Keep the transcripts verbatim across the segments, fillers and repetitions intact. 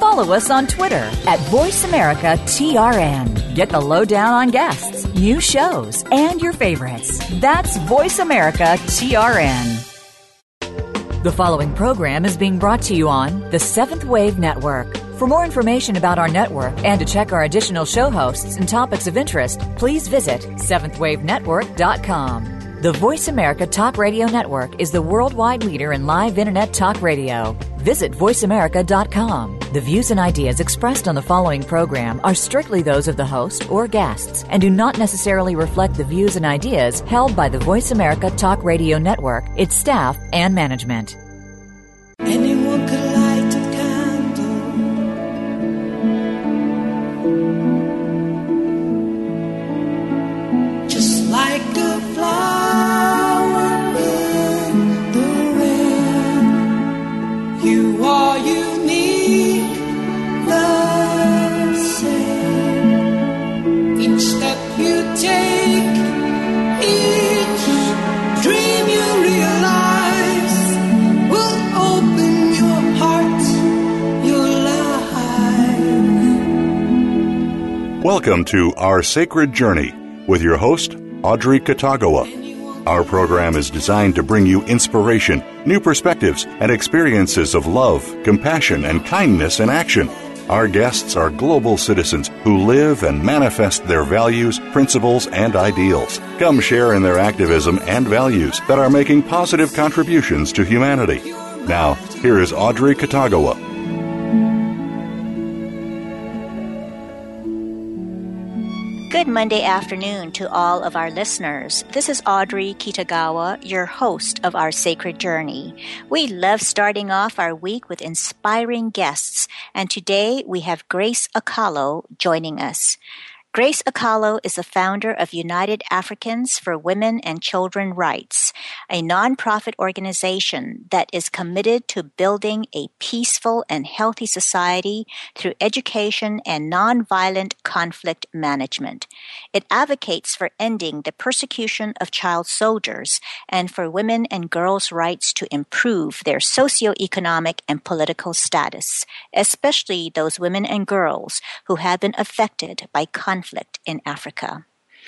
follow us on Twitter at Voice America T R N. Get the lowdown on guests, new shows, and your favorites. That's Voice America T R N. The following program is being brought to you on the Seventh Wave Network. For more information about our network and to check our additional show hosts and topics of interest, please visit seventh wave network dot com. The Voice America Talk Radio Network is the worldwide leader in live Internet talk radio. Visit voice america dot com. The views and ideas expressed on the following program are strictly those of the host or guests and do not necessarily reflect the views and ideas held by the Voice America Talk Radio Network, its staff, and management. Anyone could light a candle, just like a flower in the rain. You are unique, the same. Each step you take, each dream you realize will open your heart, your life. Welcome to Our Sacred Journey with your host, Audrey Katagawa. Our program is designed to bring you inspiration, new perspectives, and experiences of love, compassion, and kindness in action. Our guests are global citizens who live and manifest their values, principles, and ideals. Come share in their activism and values that are making positive contributions to humanity. Now, here is Audrey Katagawa. Good Monday afternoon to all of our listeners. This is Audrey Kitagawa, your host of Our Sacred Journey. We love starting off our week with inspiring guests, and today we have Grace Akalo joining us. Grace Akalo is the founder of United Africans for Women and Children Rights, a nonprofit organization that is committed to building a peaceful and healthy society through education and nonviolent conflict management. It advocates for ending the persecution of child soldiers and for women and girls' rights to improve their socioeconomic and political status, especially those women and girls who have been affected by conflict. conflict in Africa.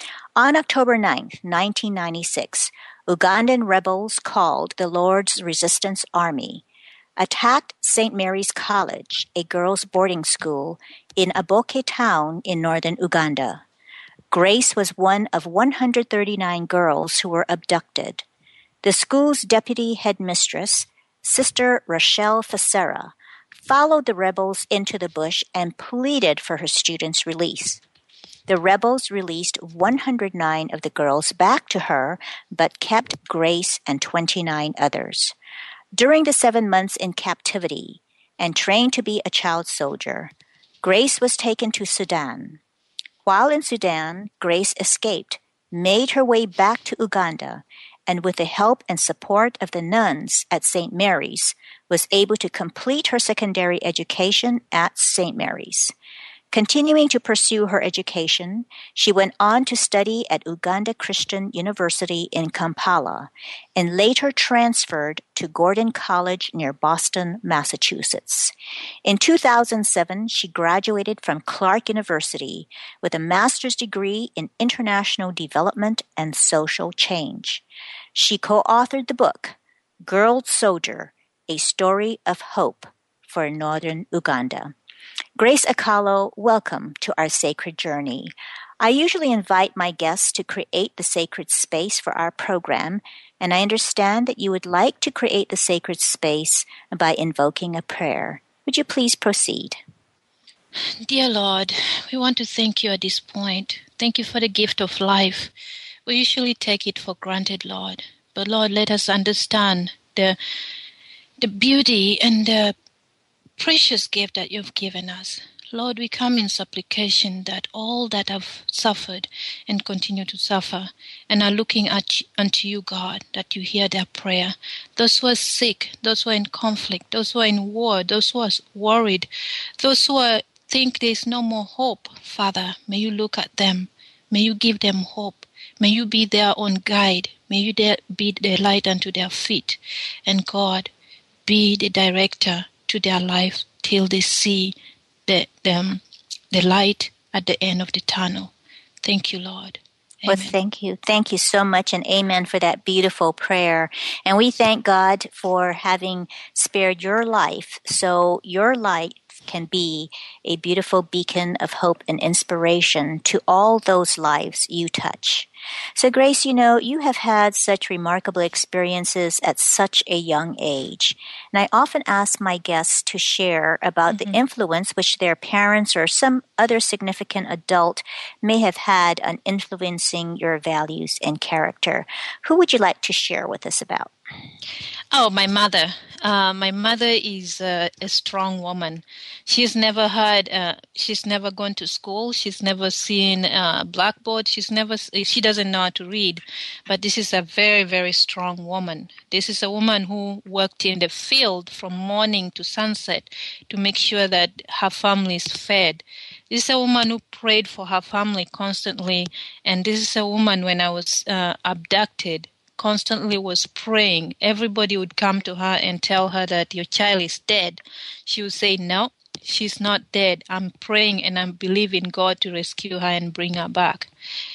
On October ninth, nineteen ninety-six, Ugandan rebels called the Lord's Resistance Army attacked Saint Mary's College, a girls' boarding school in Aboke town in northern Uganda. Grace was one of one hundred thirty-nine girls who were abducted. The school's deputy headmistress, Sister Rochelle Facera, followed the rebels into the bush and pleaded for her students' release. The rebels released one hundred nine of the girls back to her, but kept Grace and twenty-nine others. During the seven months in captivity and trained to be a child soldier, Grace was taken to Sudan. While in Sudan, Grace escaped, made her way back to Uganda, and with the help and support of the nuns at Saint Mary's, was able to complete her secondary education at Saint Mary's. Continuing to pursue her education, she went on to study at Uganda Christian University in Kampala and later transferred to Gordon College near Boston, Massachusetts. In two thousand seven, she graduated from Clark University with a master's degree in international development and social change. She co-authored the book, Girl Soldier, A Story of Hope for Northern Uganda. Grace Akalo, welcome to Our Sacred Journey. I usually invite my guests to create the sacred space for our program, and I understand that you would like to create the sacred space by invoking a prayer. Would you please proceed? Dear Lord, we want to thank you at this point. Thank you for the gift of life. We usually take it for granted, Lord. But Lord, let us understand the the beauty and the precious gift that you've given us. Lord, we come in supplication that all that have suffered and continue to suffer and are looking at unto you, God, that you hear their prayer. Those who are sick, those who are in conflict, those who are in war, those who are worried, those who are, think there is no more hope, Father, may you look at them. May you give them hope. May you be their own guide. May you be the light unto their feet. And God, be the director to their life till they see the the, um, the light at the end of the tunnel. Thank you, Lord. Well, Amen. thank you. Thank you so much, and amen for that beautiful prayer. And we thank God for having spared your life so your light can be a beautiful beacon of hope and inspiration to all those lives you touch. So, Grace, you know, you have had such remarkable experiences at such a young age. And I often ask my guests to share about mm-hmm. the influence which their parents or some other significant adult may have had on influencing your values and character. Who would you like to share with us about? Oh, my mother. Uh, my mother is uh, a strong woman. She's never had, uh, she's never gone to school. She's never seen a blackboard. She's never, she doesn't know how to read. But this is a very, very strong woman. This is a woman who worked in the field from morning to sunset to make sure that her family is fed. This is a woman who prayed for her family constantly. And this is a woman, when I was uh, abducted, constantly was praying. Everybody would come to her and tell her that your child is dead. She would say, no, she's not dead. I'm praying and I believe in God to rescue her and bring her back.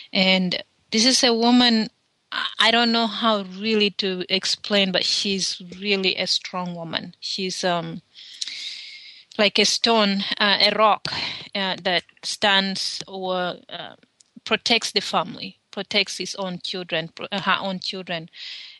And this is a woman, I don't know how really to explain, but she's really a strong woman. She's um like a stone, uh, a rock uh, that stands or uh, protects the family. Protects his own children, her own children,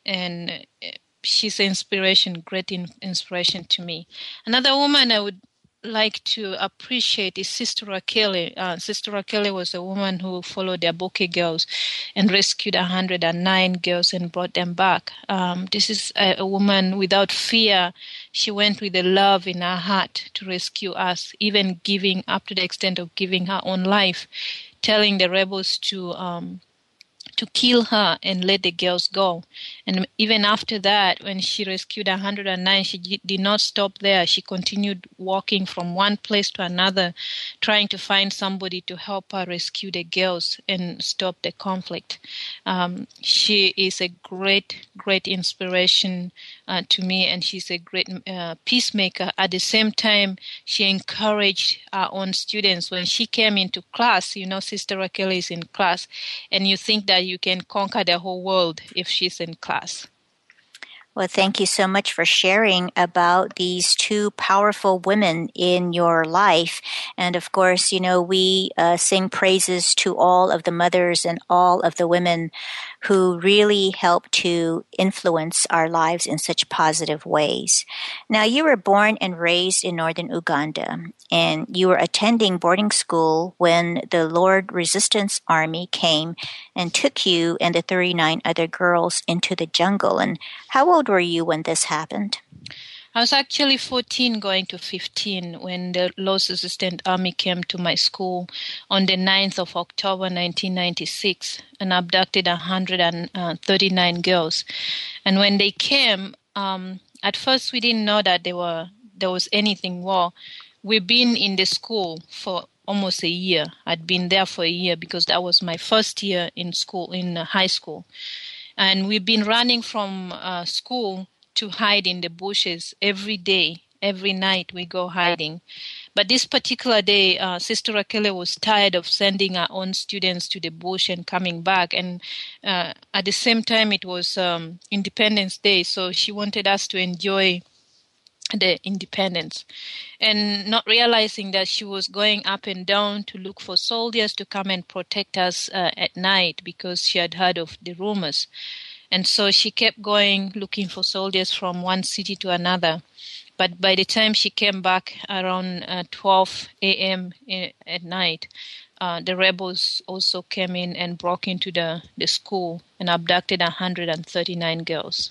and she's an inspiration, great in, inspiration to me. Another woman I would like to appreciate is Sister Raquel. Uh, Sister Raquel was a woman who followed the Aboke girls and rescued one hundred nine girls and brought them back. Um, this is a, a woman without fear. She went with the love in her heart to rescue us, even giving up to the extent of giving her own life, telling the rebels to um, to kill her and let the girls go. And even after that, when she rescued one hundred nine, she did not stop there. She continued walking from one place to another, trying to find somebody to help her rescue the girls and stop the conflict. Um, she is a great, great inspiration uh, to me, and she's a great uh, peacemaker. At the same time, she encouraged our own students. When she came into class, you know, Sister Raquel is in class, and you think that you can conquer the whole world if she's in class. Well, thank you so much for sharing about these two powerful women in your life. And of course, you know, we uh, sing praises to all of the mothers and all of the women who really help to influence our lives in such positive ways. Now, you were born and raised in northern Uganda, and you were attending boarding school when the Lord Resistance Army came and took you and the thirty-nine other girls into the jungle. And how old were you when this happened? I was actually fourteen going to fifteen when the Lord Resistance Army came to my school on the ninth of October nineteen ninety-six and abducted one hundred thirty-nine girls. And when they came, um, at first we didn't know that they were there was anything wrong. We've been in the school for almost a year. I'd been there for a year because that was my first year in school, in high school. And we've been running from uh, school to hide in the bushes every day. Every night we go hiding. But this particular day, uh, Sister Raquel was tired of sending our own students to the bush and coming back. And uh, at the same time, it was um, Independence Day, so she wanted us to enjoy the independence, and not realizing that she was going up and down to look for soldiers to come and protect us uh, at night because she had heard of the rumors. And so she kept going looking for soldiers from one city to another. But by the time she came back around uh, twelve a.m. at night, uh, the rebels also came in and broke into the, the school and abducted one hundred thirty-nine girls.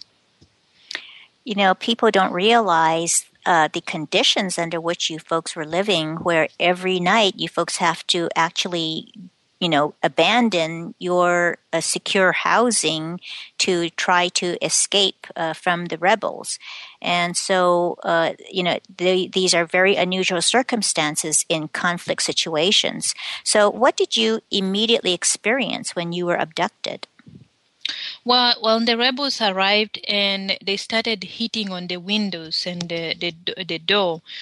You know, people don't realize uh, the conditions under which you folks were living, where every night you folks have to actually, you know, abandon your uh, secure housing to try to escape uh, from the rebels. And so, uh, you know, they, these are very unusual circumstances in conflict situations. So what did you immediately experience when you were abducted? Well, well, the rebels arrived and they started hitting on the windows and the the, the door.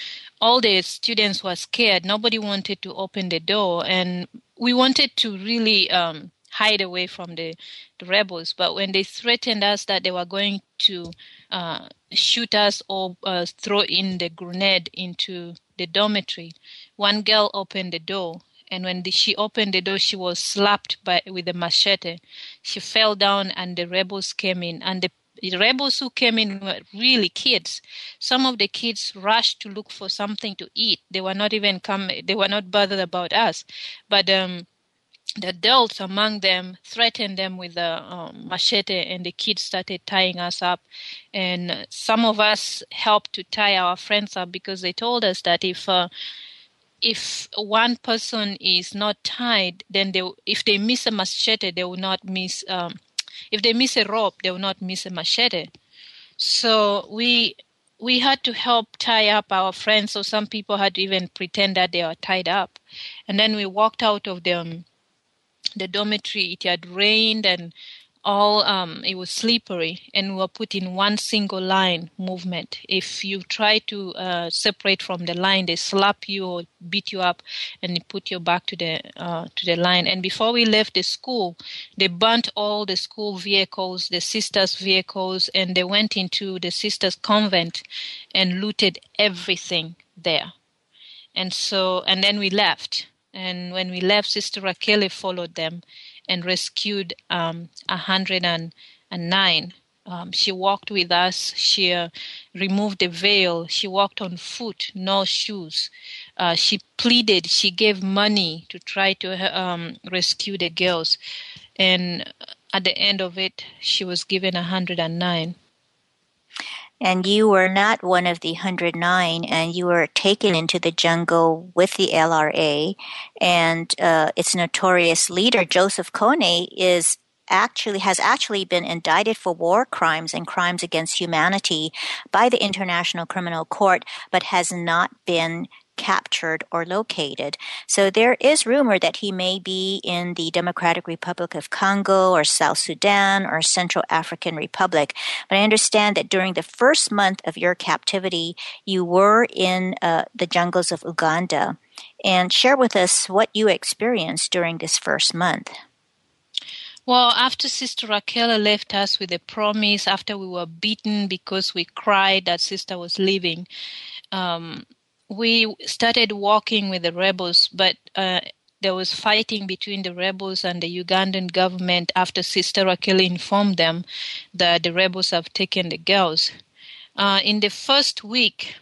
all the students were scared. Nobody wanted to open the door, and we wanted to really um, hide away from the, the rebels. But when they threatened us that they were going to uh, shoot us or uh, throw in the grenade into the dormitory, one girl opened the door. And when the, she opened the door, she was slapped by with a machete. She fell down, and the rebels came in. And the, the rebels who came in were really kids. Some of the kids rushed to look for something to eat. They were not even come. They were not bothered about us. But um, the adults among them threatened them with a um, machete, and the kids started tying us up. And some of us helped to tie our friends up because they told us that if uh, if one person is not tied, then they, if they miss a machete, they will not miss. Um, if they miss a rope, they will not miss a machete. So we we had to help tie up our friends. So some people had to even pretend that they were tied up, and then we walked out of the um, the dormitory. It had rained and all. Um, it was slippery, and we were put in one single line movement. If you try to uh, separate from the line, they slap you or beat you up, and they put you back to the uh, to the line. And before we left the school, they burnt all the school vehicles, the sisters' vehicles, and they went into the sisters' convent and looted everything there. And so, and then we left. And when we left, Sister Raquel followed them and rescued um, one hundred nine. Um, she walked with us. She uh, removed the veil. She walked on foot, no shoes. Uh, she pleaded. She gave money to try to um, rescue the girls. And at the end of it, she was given one hundred nine. And you were not one of the one hundred nine, and you were taken into the jungle with the L R A, and uh, its notorious leader, Joseph Kony, is actually has actually been indicted for war crimes and crimes against humanity by the International Criminal Court, but has not been captured or located. So there is rumor that he may be in the Democratic Republic of Congo or South Sudan or Central African Republic. But I understand that during the first month of your captivity, you were in uh, the jungles of Uganda. And share with us what you experienced during this first month. Well, after Sister Raquel left us with a promise, after we were beaten because we cried that Sister was leaving, um, we started walking with the rebels, but uh, there was fighting between the rebels and the Ugandan government after Sister Raquel informed them that the rebels have taken the girls. Uh, in the first week,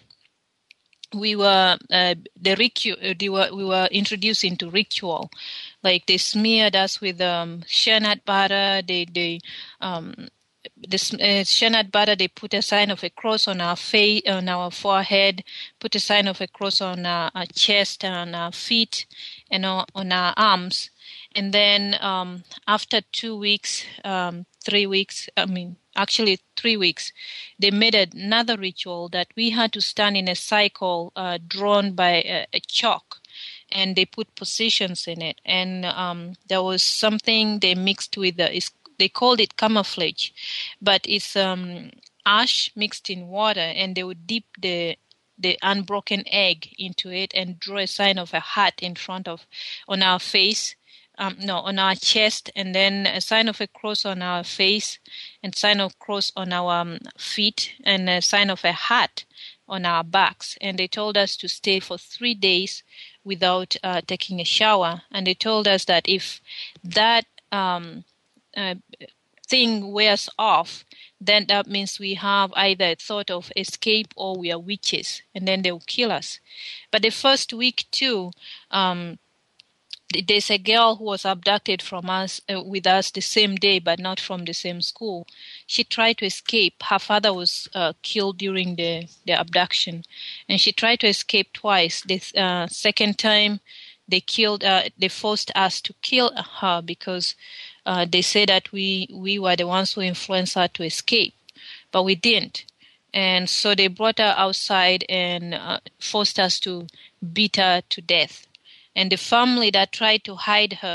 we were uh, the ritu- they were, we were introduced into ritual, like they smeared us with um, shea nut butter. They they um, this uh, shea nut butter. They put a sign of a cross on our face, on our forehead. Put a sign of a cross on our, our chest and on our feet, and on, on our arms. And then um, after two weeks, um, three weeks, I mean, actually three weeks, they made another ritual that we had to stand in a cycle uh, drawn by a, a chalk, and they put positions in it. And um, there was something they mixed with, the, it's, they called it camouflage, but it's um, ash mixed in water, and they would dip the the unbroken egg into it and draw a sign of a heart in front of, on our face. Um, no, on our chest, and then a sign of a cross on our face, and sign of cross on our um, feet, and a sign of a heart on our backs. And they told us to stay for three days without uh, taking a shower. And they told us that if that um, uh, thing wears off, then that means we have either a thought of escape or we are witches, and then they will kill us. But the first week too, um, there's a girl who was abducted from us, uh, with us the same day, but not from the same school. She tried to escape. Her father was uh, killed during the, the abduction, and she tried to escape twice. The uh, second time, they killed. Uh, they forced us to kill her because uh, they said that we we were the ones who influenced her to escape, but we didn't. And so they brought her outside and uh, forced us to beat her to death. And the family that tried to hide her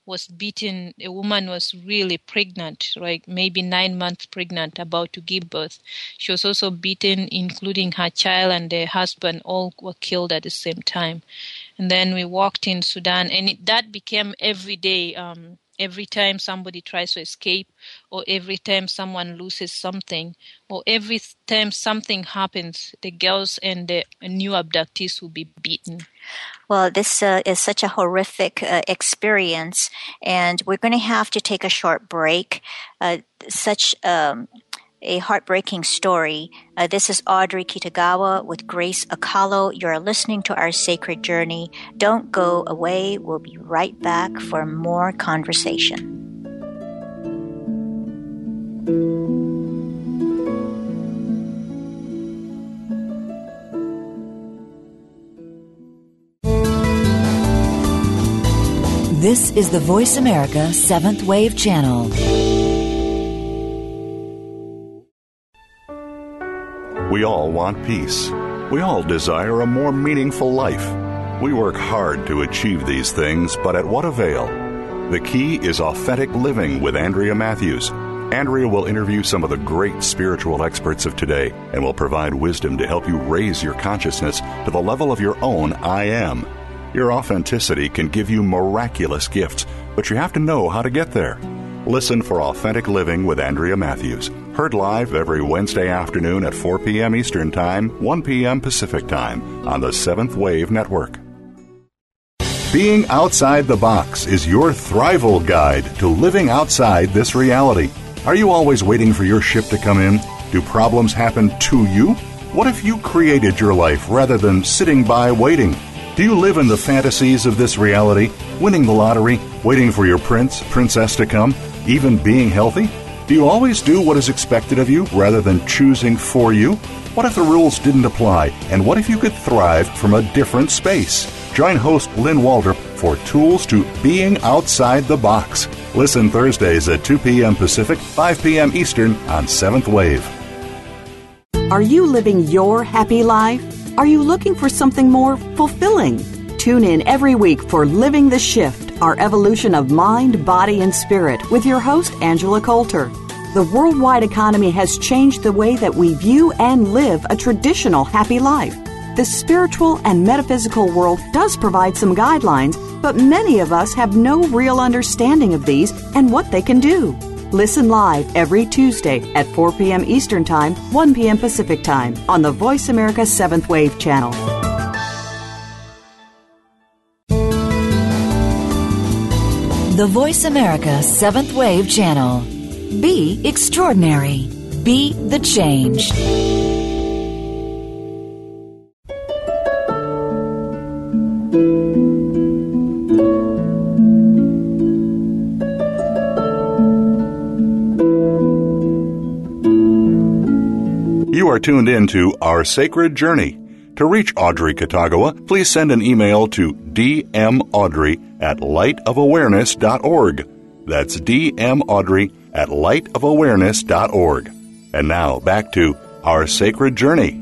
was beaten. A woman was really pregnant, like maybe nine months pregnant, about to give birth. She was also beaten, including her child and her husband, all were killed at the same time. And then we walked in Sudan, and it, that became every day. Um, every time somebody tries to escape, or every time someone loses something, or every time something happens, the girls and the new abductees will be beaten. Well, this uh, is such a horrific uh, experience, and we're going to have to take a short break. Uh, such um, a heartbreaking story. Uh, this is Audrey Kitagawa with Grace Akalo. You're listening to Our Sacred Journey. Don't go away. We'll be right back for more conversation. This is the Voice America Seventh Wave Channel. We all want peace. We all desire a more meaningful life. We work hard to achieve these things, but at what avail? The key is authentic living with Andrea Matthews. Andrea will interview some of the great spiritual experts of today and will provide wisdom to help you raise your consciousness to the level of your own I am. Your authenticity can give you miraculous gifts, but you have to know how to get there. Listen for Authentic Living with Andrea Matthews. Heard live every Wednesday afternoon at four p.m. Eastern Time, one p.m. Pacific Time on the Seventh Wave Network. Being outside the box is your Thrival guide to living outside this reality. Are you always waiting for your ship to come in? Do problems happen to you? What if you created your life rather than sitting by waiting? Do you live in the fantasies of this reality, winning the lottery, waiting for your prince, princess to come, even being healthy? Do you always do what is expected of you rather than choosing for you? What if the rules didn't apply, and what if you could thrive from a different space? Join host Lynn Waldrop for Tools to Being Outside the Box. Listen Thursdays at two p.m. Pacific, five p.m. Eastern on Seventh Wave. Are you living your happy life? Are you looking for something more fulfilling? Tune in every week for Living the Shift, our evolution of mind, body, and spirit with your host, Angela Coulter. The worldwide economy has changed the way that we view and live a traditional happy life. The spiritual and metaphysical world does provide some guidelines, but many of us have no real understanding of these and what they can do. Listen live every Tuesday at four p.m. Eastern Time, one p.m. Pacific Time on the Voice America Seventh Wave Channel. The Voice America Seventh Wave Channel. Be extraordinary. Be the change. You are tuned in to Our Sacred Journey. To reach Audrey Kitagawa, please send an email to dmaudrey at lightofawareness.org. That's dmaudrey at lightofawareness.org. And now, back to Our Sacred Journey.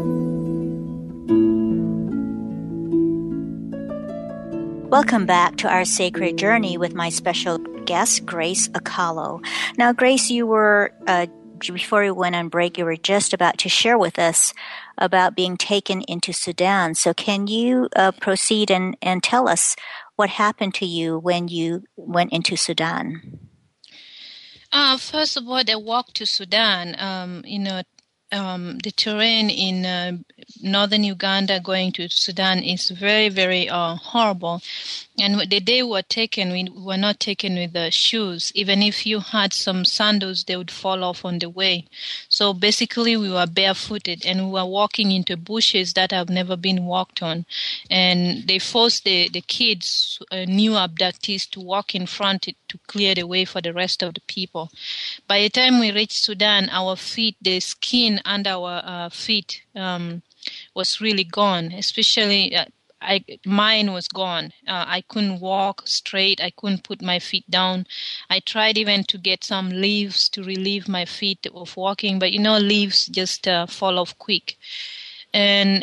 Welcome back to Our Sacred Journey with my special guest, Grace Akalo. Now, Grace, you were... Uh, Before we went on break, you were just about to share with us about being taken into Sudan. So can you uh, proceed and, and tell us what happened to you when you went into Sudan? Uh, first of all, the walk to Sudan, um, you know, um, the terrain in uh, northern Uganda going to Sudan is very, very uh, horrible. And the day we were taken, we were not taken with the shoes. Even if you had some sandals, they would fall off on the way. So basically, we were barefooted and we were walking into bushes that have never been walked on. And they forced the, the kids, uh, new abductees, to walk in front to, to clear the way for the rest of the people. By the time we reached Sudan, our feet, the skin under our uh, feet um, was really gone, especially... Uh, I, mine was gone. Uh, I couldn't walk straight. I couldn't put my feet down. I tried even to get some leaves to relieve my feet of walking, but you know, leaves just uh, fall off quick. And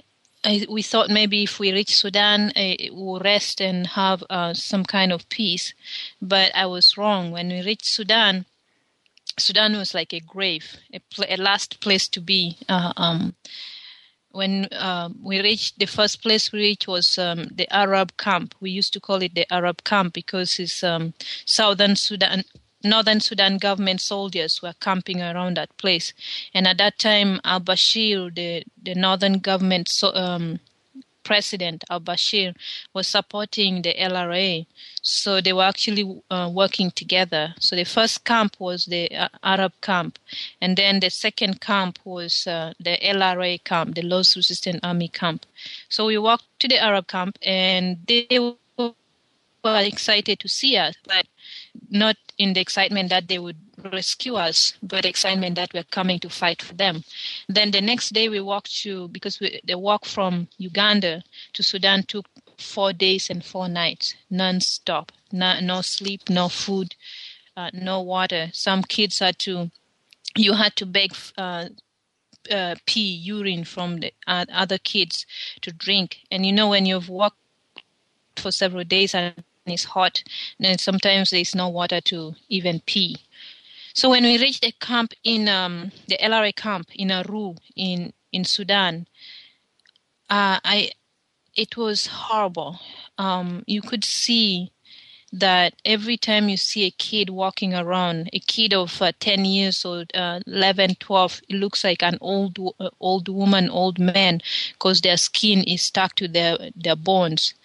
I, we thought maybe if we reach Sudan, uh, we'll rest and have uh, some kind of peace. But I was wrong. When we reached Sudan, Sudan was like a grave, a, pl- a last place to be. Uh, um, when uh, we reached, the first place we reached was um, the Arab camp. We used to call it the Arab camp because it's um, southern Sudan. Northern Sudan government soldiers were camping around that place. And at that time, al-Bashir, the, the northern government so, um, president, al-Bashir, was supporting the L R A. So they were actually uh, working together. So the first camp was the uh, Arab camp. And then the second camp was uh, the L R A camp, the Lord's Resistance Army camp. So we walked to the Arab camp, and they were excited to see us, but not in the excitement that they would rescue us, but the excitement that we're coming to fight for them. Then the next day we walked to, because we, the walk from Uganda to Sudan took four days and four nights, non-stop, no, no sleep, no food, uh, no water. Some kids had to, you had to beg uh, uh, pee, urine from the uh, other kids to drink. And you know, when you've walked for several days and it's hot, then sometimes there's no water to even pee. So when we reached the camp in um, the L R A camp in Aru in in Sudan, uh, I it was horrible. Um, you could see that every time you see a kid walking around, a kid of uh, ten years old, uh, eleven, twelve, it looks like an old uh, old woman, old man, because their skin is stuck to their their bones.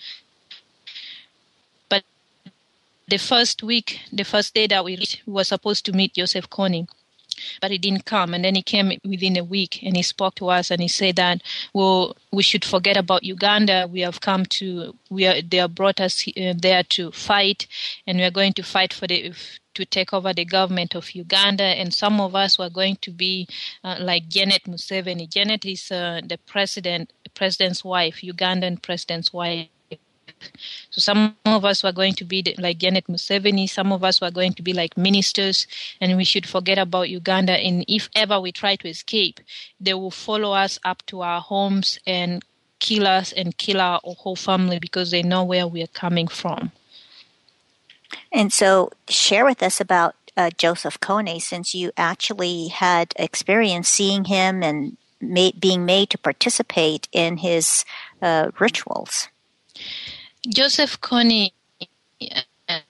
The first week, the first day that we reached, we were supposed to meet Joseph Kony, but he didn't come. And then he came within a week, and he spoke to us, and he said that, well, we should forget about Uganda. We have come to, we are, they have brought us uh, there to fight, and we are going to fight for the, to take over the government of Uganda. And some of us were going to be uh, like Janet Museveni. Janet is uh, the president, president's wife, Ugandan president's wife. So some of us were going to be like Janet Museveni, some of us were going to be like ministers, and we should forget about Uganda. And if ever we try to escape, they will follow us up to our homes and kill us and kill our whole family because they know where we are coming from. And so share with us about uh, Joseph Kony, since you actually had experience seeing him and made, being made to participate in his uh, rituals. Joseph Kony, uh,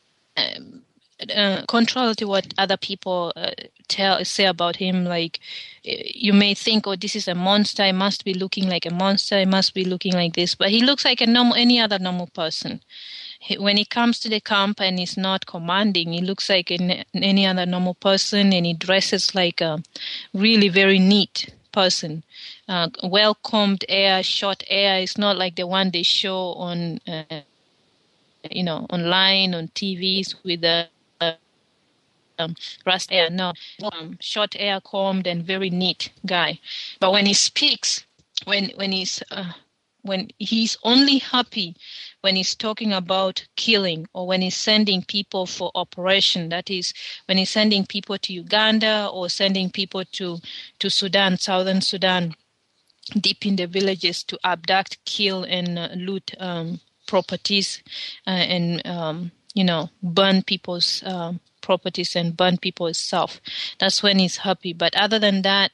uh, contrary to what other people uh, tell say about him, like you may think, oh, this is a monster. He must be looking like a monster. He must be looking like this. But he looks like a normal, any other normal person. He, when he comes to the camp and he's not commanding, he looks like an, any other normal person, and he dresses like a really very neat person. Uh, well-combed hair, short hair. It's not like the one they show on, uh, you know, online, on T Vs with the uh, um, rust hair. No, um, short hair, combed, and very neat guy. But when he speaks, when when he's uh, when he's only happy when he's talking about killing, or when he's sending people for operation. That is, when he's sending people to Uganda or sending people to to Sudan, southern Sudan, deep in the villages to abduct, kill, and uh, loot um, properties uh, and, um, you know, burn people's um, properties and burn people's stuff. That's when he's happy. But other than that,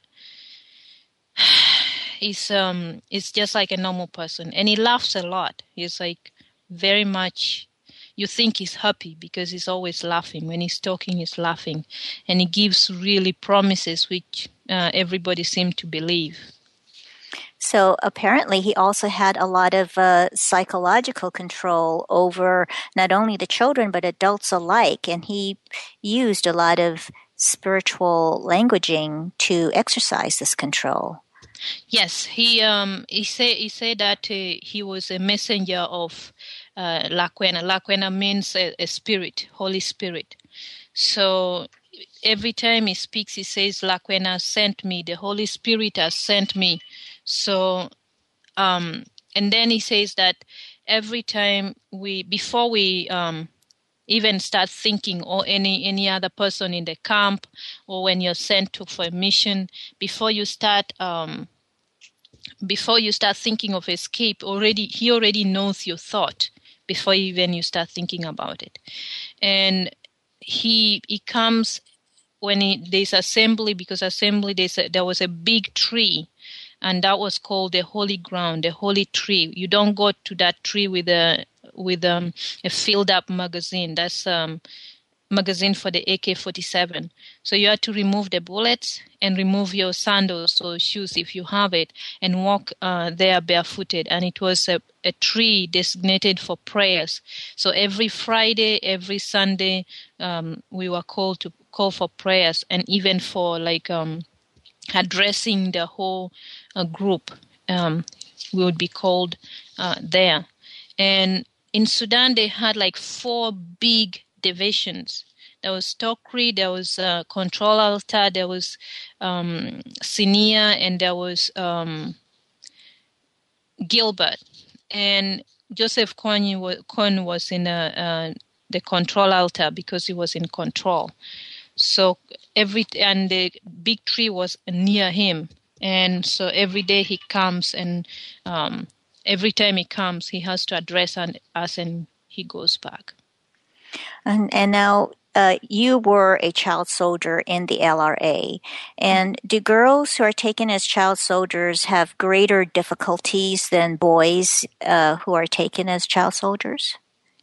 he's, um, he's just like a normal person. And he laughs a lot. He's like very much, you think he's happy because he's always laughing. When he's talking, he's laughing. And he gives really promises which uh, everybody seems to believe. So apparently he also had a lot of uh, psychological control over not only the children but adults alike, and he used a lot of spiritual languaging to exercise this control. Yes, he um he said he said that uh, he was a messenger of uh, Lakwena. Lakwena means a, a spirit, Holy Spirit. So every time he speaks, he says, Lakwena sent me, the Holy Spirit has sent me. So, um, and then he says that every time we, before we um, even start thinking, or any, any other person in the camp, or when you're sent to for a mission, before you start um, before you start thinking of escape, already he already knows your thought before even you start thinking about it. And he he comes when he, there's assembly, because assembly there's a, there was a big tree, and that was called the holy ground, the holy tree. You don't go to that tree with a with um, a filled up magazine. That's um magazine for the A K forty-seven. So you have to remove the bullets and remove your sandals or shoes if you have it, and walk uh, there barefooted. And it was a, a tree designated for prayers. So every Friday, every Sunday, um, we were called to call for prayers, and even for like um, addressing the whole uh, group, um, we would be called uh, there. And in Sudan, they had like four big divisions. There was Tokri, there was uh, Control Altar, there was um, Sinia, and there was um, Gilbert. And Joseph Kony was, Kony was in a, uh, the Control Altar because he was in control. So every and the big tree was near him, and so every day he comes, and um, every time he comes, he has to address us, and he goes back. And, and now uh, you were a child soldier in the L R A. And do girls who are taken as child soldiers have greater difficulties than boys uh, who are taken as child soldiers?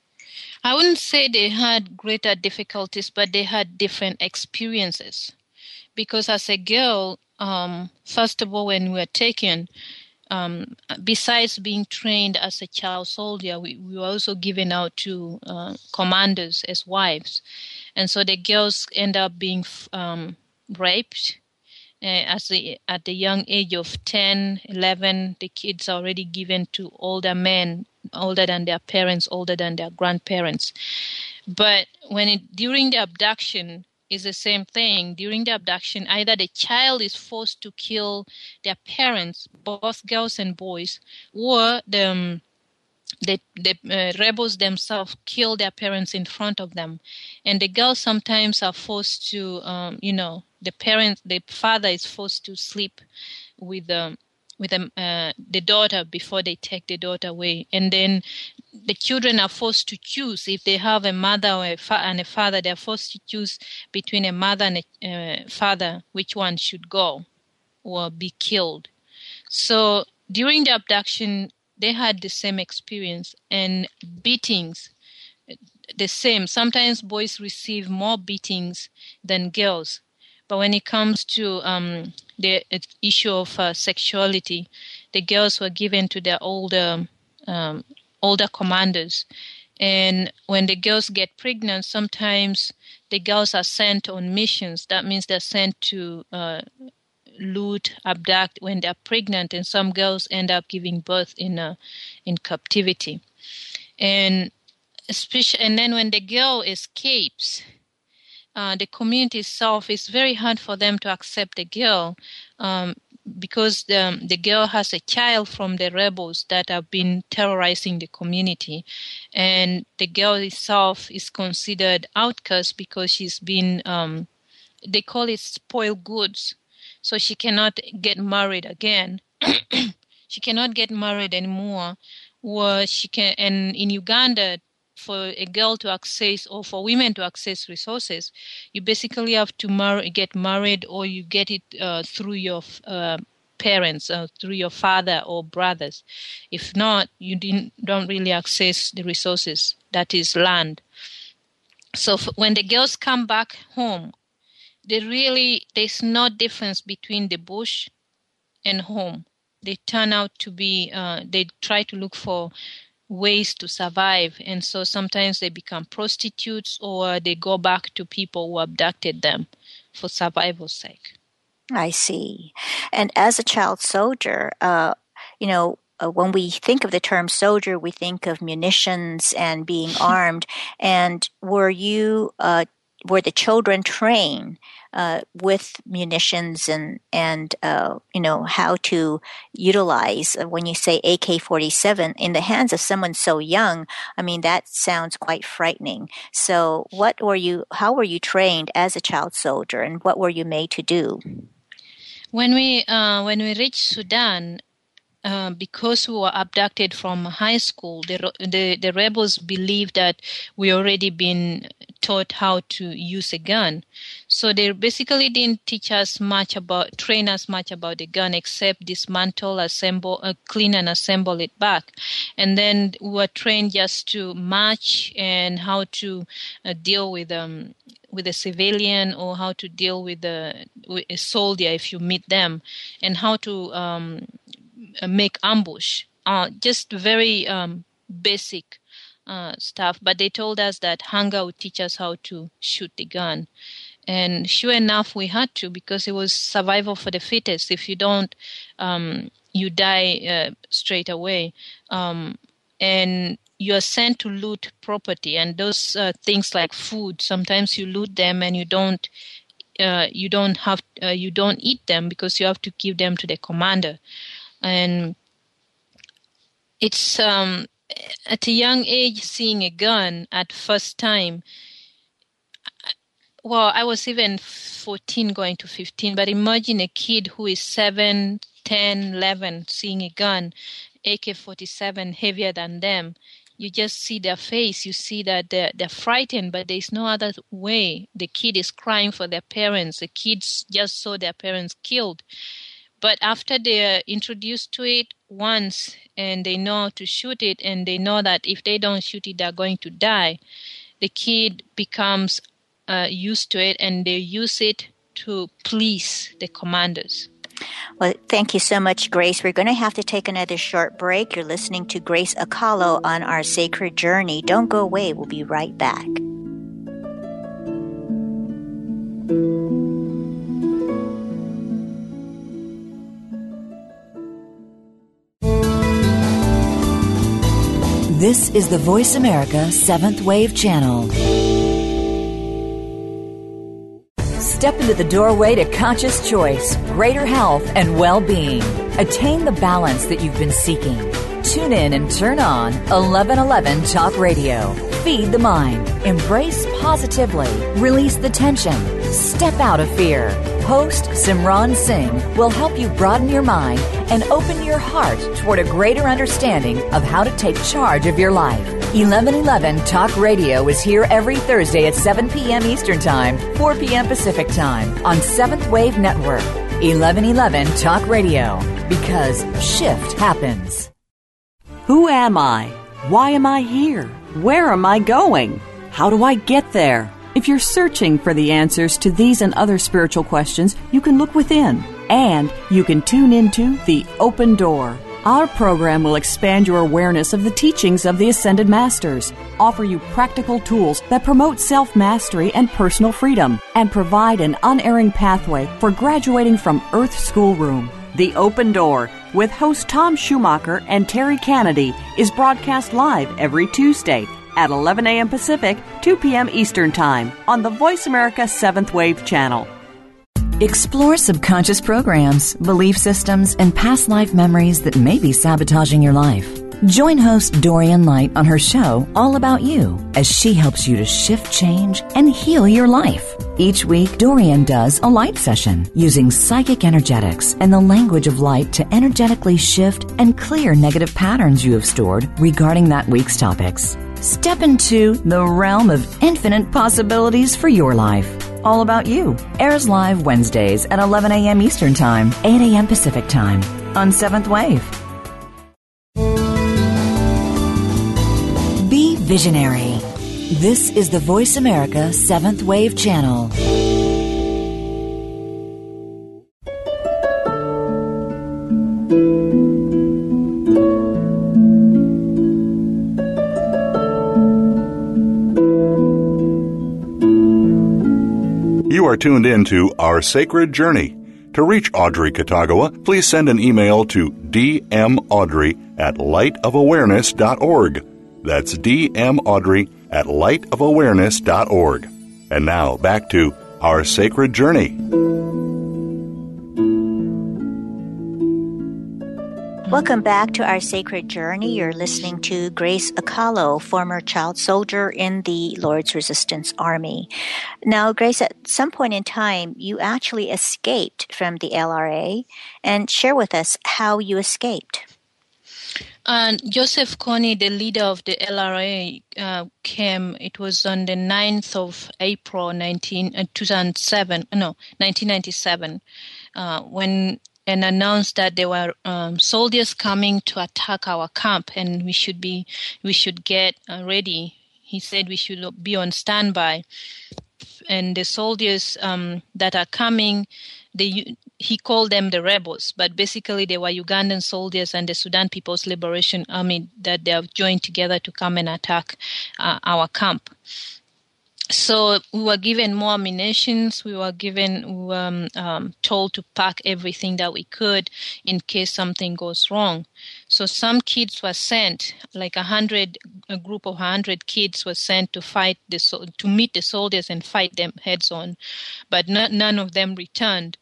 I wouldn't say they had greater difficulties, but they had different experiences. Because as a girl, um, first of all, when we were taken, Um, besides being trained as a child soldier, we, we were also given out to uh, commanders as wives. And so the girls end up being um, raped. Uh, as a, at the young age of ten, eleven, the kids are already given to older men, older than their parents, older than their grandparents. But when it, during the abduction, is the same thing. During the abduction, either the child is forced to kill their parents, both girls and boys, or the um, the, the uh, rebels themselves kill their parents in front of them. And the girls sometimes are forced to, um, you know, the parent, the father is forced to sleep with um, with um, uh, the daughter before they take the daughter away. And then the children are forced to choose. If they have a mother or a fa- and a father, they're forced to choose between a mother and a uh, father, which one should go or be killed. So during the abduction, they had the same experience, and beatings, the same. Sometimes boys receive more beatings than girls. But when it comes to um, the issue of uh, sexuality, the girls were given to their older um, older commanders. And when the girls get pregnant, sometimes the girls are sent on missions. That means they're sent to uh, loot, abduct when they're pregnant, and some girls end up giving birth in uh, in captivity. And especially, and then when the girl escapes, uh, the community itself, is very hard for them to accept the girl um, because the, the girl has a child from the rebels that have been terrorizing the community. And the girl itself is considered outcast because she's been, um, they call it spoiled goods. So she cannot get married again. She cannot get married anymore. Or she can, and in Uganda, for a girl to access, or for women to access resources, you basically have to mar- get married, or you get it uh, through your uh, parents, uh, through your father or brothers. If not, you didn't, don't really access the resources, that is land. So f- when the girls come back home, they really, there's no difference between the bush and home. They turn out to be, uh, they try to look for ways to survive. And so sometimes they become prostitutes, or they go back to people who abducted them for survival's sake. I see. And as a child soldier, uh, you know, uh, when we think of the term soldier, we think of munitions and being armed. And were you, uh, were the children trained uh, with munitions and, and uh, you know, how to utilize, uh, when you say A K forty-seven, in the hands of someone so young, I mean, that sounds quite frightening. So what were you, how were you trained as a child soldier, and what were you made to do? When we uh, when we reached Sudan, uh, because we were abducted from high school, the, the the rebels believed that we already been taught how to use a gun. So they basically didn't teach us much about, train us much about the gun, except dismantle, assemble, uh, clean and assemble it back. And then we were trained just to march and how to uh, deal with um with a civilian, or how to deal with a, with a soldier if you meet them, and how to um, make ambush. Uh, just very um, basic uh, stuff. But they told us that hunger would teach us how to shoot the gun. And sure enough, we had to, because it was survival for the fittest. If you don't, um, you die uh, straight away. Um, and you are sent to loot property, and those uh, things like food, sometimes you loot them and you don't uh, you don't have uh, you don't eat them, because you have to give them to the commander. And it's um, at a young age, seeing a gun at first time. Well, I was even fourteen going to fifteen, but imagine a kid who is seven, ten, eleven seeing a gun, A K forty-seven, heavier than them. You just see their face. You see that they're, they're frightened, but there's no other way. The kid is crying for their parents. The kids just saw their parents killed. But after they're introduced to it once, and they know how to shoot it, and they know that if they don't shoot it, they're going to die, the kid becomes uh, used to it, and they use it to please the commanders. Well, thank you so much, Grace. We're going to have to take another short break. You're listening to Grace Akalo on Our Sacred Journey. Don't go away. We'll be right back. This is the Voice America Seventh Wave Channel. Step into the doorway to conscious choice, greater health, and well-being. Attain the balance that you've been seeking. Tune in and turn on eleven eleven Talk Radio. Feed the mind. Embrace positively. Release the tension. Step out of fear. Host Simran Singh will help you broaden your mind and open your heart toward a greater understanding of how to take charge of your life. eleven eleven Talk Radio is here every Thursday at seven p.m. Eastern Time, four p.m. Pacific Time on Seventh Wave Network. eleven eleven Talk Radio, because shift happens. Who am I? Why am I here? Where am I going? How do I get there? If you're searching for the answers to these and other spiritual questions, you can look within, and you can tune into The Open Door. Our program will expand your awareness of the teachings of the Ascended Masters, offer you practical tools that promote self-mastery and personal freedom, and provide an unerring pathway for graduating from Earth Schoolroom. The Open Door, with host Tom Schumacher and Terry Kennedy, is broadcast live every Tuesday at eleven a.m. Pacific, two p.m. Eastern Time on the Voice America Seventh Wave Channel. Explore subconscious programs, belief systems, and past life memories that may be sabotaging your life. Join host Dorian Light on her show, All About You, as she helps you to shift change and heal your life. Each week, Dorian does a light session using psychic energetics and the language of light to energetically shift and clear negative patterns you have stored regarding that week's topics. Step into the realm of infinite possibilities for your life. All About You airs live Wednesdays at eleven a.m. Eastern Time, eight a.m. Pacific Time on Seventh Wave. Be visionary. This is the Voice America Seventh Wave Channel. You are tuned in to Our Sacred Journey. To reach Audrey Katagawa, please send an email to d m audrey at light of awareness dot org. That's d m audrey at light of awareness dot org. And now, back to Our Sacred Journey. Welcome back to Our Sacred Journey. You're listening to Grace Akalo, former child soldier in the Lord's Resistance Army. Now, Grace, at some point in time, you actually escaped from the L R A, and share with us how you escaped. And Joseph Kony, the leader of the L R A, uh, came. It was on the ninth of April, nineteen, uh, two thousand seven, no, nineteen ninety-seven, uh, when and announced that there were um, soldiers coming to attack our camp, and we should be, we should get uh, ready. He said we should be on standby, and the soldiers um, that are coming, they. He called them the rebels, but basically they were Ugandan soldiers and the Sudan People's Liberation Army that they have joined together to come and attack uh, our camp. So we were given more ammunitions. We were given, we were, um, um, told to pack everything that we could in case something goes wrong. So some kids were sent, like a hundred, a group of hundred kids was sent to fight the to meet the soldiers and fight them heads on, but not, none of them returned.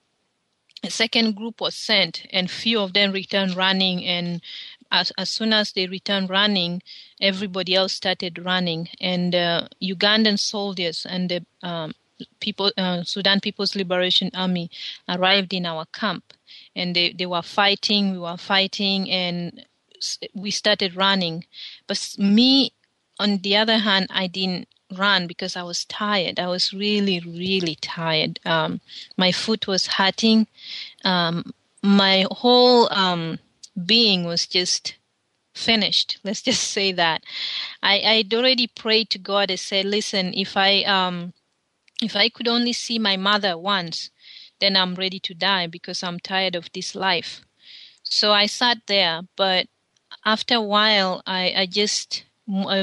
A second group was sent, and few of them returned running. And as, as soon as they returned running, everybody else started running. And uh, Ugandan soldiers and the um, people, uh, Sudan People's Liberation Army arrived in our camp, and they, they were fighting. We were fighting, and we started running. But me, on the other hand, I didn't run because I was tired. I was really, really tired. Um, my foot was hurting. Um, my whole um, being was just finished. Let's just say that. I, I'd already prayed to God. I said, listen, if I um, if I could only see my mother once, then I'm ready to die because I'm tired of this life. So I sat there, but after a while, I, I just uh,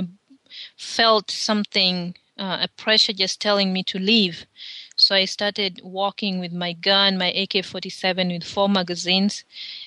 felt something, uh, a pressure just telling me to leave. So I started walking with my gun, my A K forty-seven with four magazines,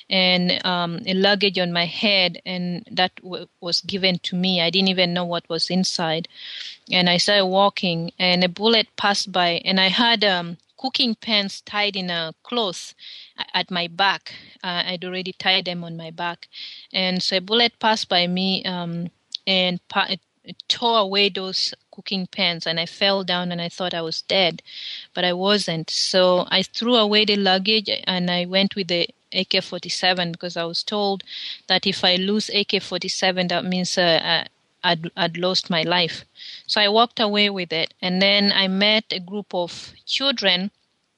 and um, a luggage on my head, and that w- was given to me. I didn't even know what was inside. And I started walking, and a bullet passed by, and I had um, cooking pans tied in a cloth at my back. Uh, I'd already tied them on my back. And so a bullet passed by me, um, and pa- it, it tore away those cooking pans, and I fell down, and I thought I was dead, but I wasn't. So I threw away the luggage, and I went with the A K forty-seven because I was told that if I lose A K forty-seven, that means uh, I'd, I'd lost my life. So I walked away with it, and then I met a group of children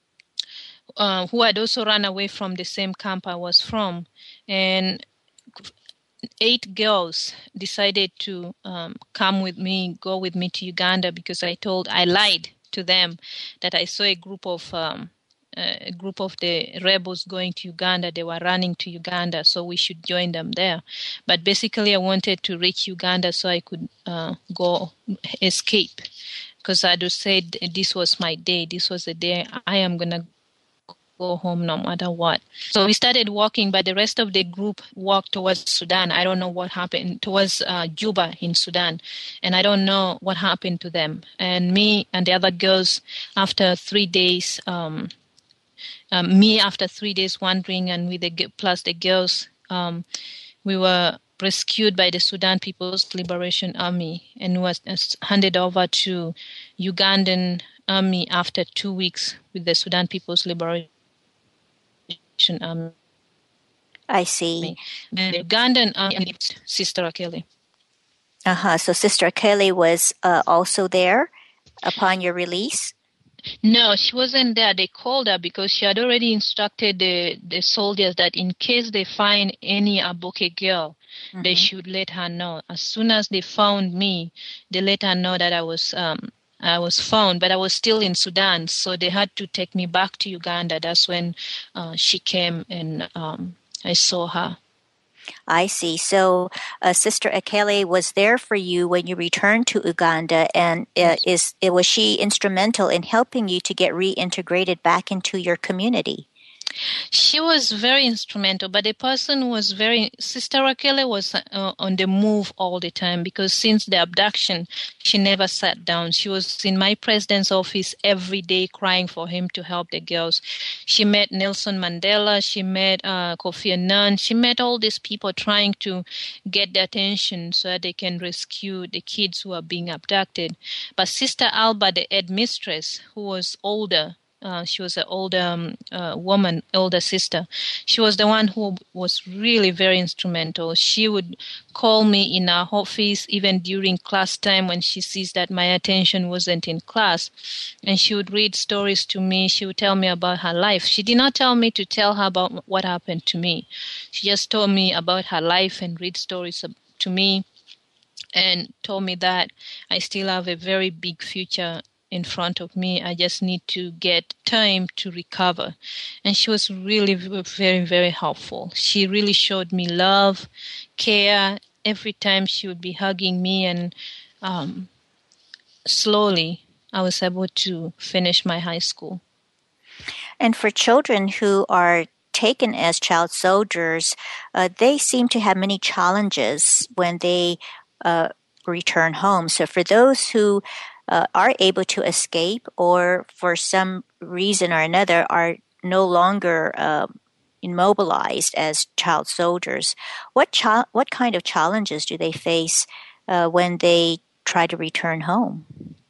uh, who had also run away from the same camp I was from, and eight girls decided to um, come with me, go with me to Uganda, because I told, I lied to them that I saw a group of um, a group of the rebels going to Uganda. They were running to Uganda, so we should join them there. But basically, I wanted to reach Uganda so I could uh, go escape, because I just said this was my day. This was the day I am gonna go home no matter what. So we started walking, but the rest of the group walked towards Sudan. I don't know what happened, towards uh, Juba in Sudan, and I don't know what happened to them. And me and the other girls, after three days, um, um, me after three days wandering, and with the plus the girls, um, we were rescued by the Sudan People's Liberation Army and was handed over to Ugandan Army after two weeks with the Sudan People's Liberation Army. I see. And the Ugandan Army, Sister Akele. Uh-huh. So Sister Akele was uh, also there upon your release? No, she wasn't there. They called her because she had already instructed the, the soldiers that in case they find any Aboke girl, mm-hmm. they should let her know. As soon as they found me, they let her know that I was um, I was found, but I was still in Sudan, so they had to take me back to Uganda. That's when uh, she came, and um, I saw her. I see. So uh, Sister Akele was there for you when you returned to Uganda, and uh, is it was she instrumental in helping you to get reintegrated back into your community? She was very instrumental, but the person was very, Sister Akele was uh, on the move all the time, because since the abduction, she never sat down. She was in my president's office every day crying for him to help the girls. She met Nelson Mandela, she met uh, Kofi Annan, she met all these people trying to get their attention so that they can rescue the kids who are being abducted. But Sister Alba, the headmistress, who was older, Uh, she was an older um, uh, woman, older sister. She was the one who was really very instrumental. She would call me in our office even during class time when she sees that my attention wasn't in class. And she would read stories to me. She would tell me about her life. She did not tell me to tell her about what happened to me. She just told me about her life and read stories to me and told me that I still have a very big future in front of me. I just need to get time to recover. And she was really very, very helpful. She really showed me love, care. Every time she would be hugging me, and um, slowly I was able to finish my high school. And for children who are taken as child soldiers, uh, they seem to have many challenges when they uh, return home. So for those who uh, are able to escape, or for some reason or another are no longer uh, immobilized as child soldiers, what cha- what kind of challenges do they face uh, when they try to return home?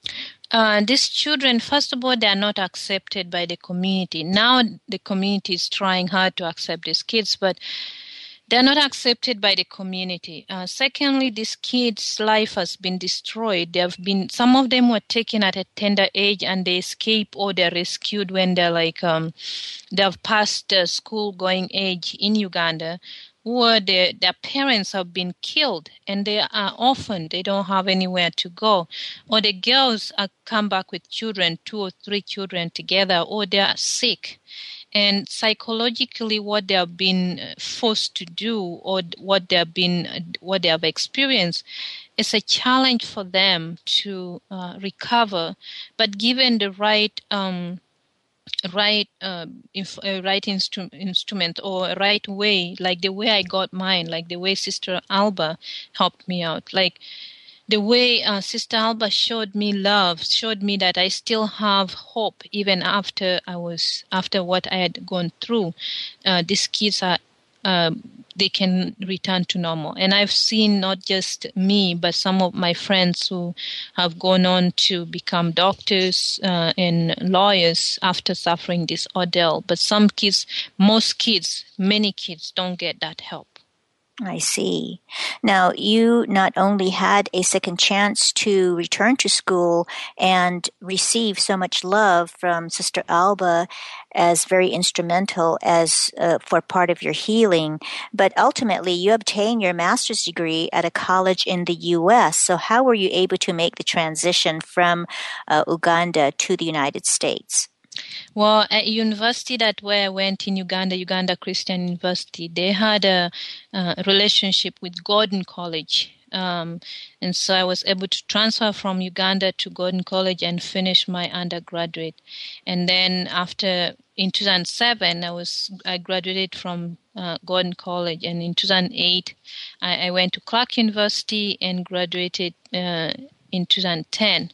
Uh, these children, first of all, they are not accepted by the community. Now the community is trying hard to accept these kids, but they're not accepted by the community. Uh, secondly, these kids' life has been destroyed. They have been, some of them were taken at a tender age and they escape, or they're rescued when they're like, um, they have passed the school-going age in Uganda, or their, their parents have been killed and they are orphaned. They don't have anywhere to go. Or the girls are come back with children, two or three children together, or they are sick. And psychologically, what they have been forced to do, or what they have been, what they have experienced, is a challenge for them to uh, recover. But given the right, um, right, uh, inf- uh, right instru- instrument or right way, like the way I got mine, like the way Sister Alba helped me out, like the way uh, Sister Alba showed me love, showed me that I still have hope even after I was after what I had gone through. Uh, these kids are uh, they can return to normal, and I've seen not just me, but some of my friends who have gone on to become doctors uh, and lawyers after suffering this ordeal. But some kids, most kids, many kids don't get that help. I see. Now, you not only had a second chance to return to school and receive so much love from Sister Alba as very instrumental as uh, for part of your healing, but ultimately you obtained your master's degree at a college in the U S. So how were you able to make the transition from uh, Uganda to the United States? Well, at university that where I went in Uganda, Uganda Christian University, they had a, a relationship with Gordon College. Um, and so I was able to transfer from Uganda to Gordon College and finish my undergraduate. And then after, in two thousand seven, I was I graduated from uh, Gordon College. And in two thousand eight, I, I went to Clark University and graduated uh, in two thousand ten.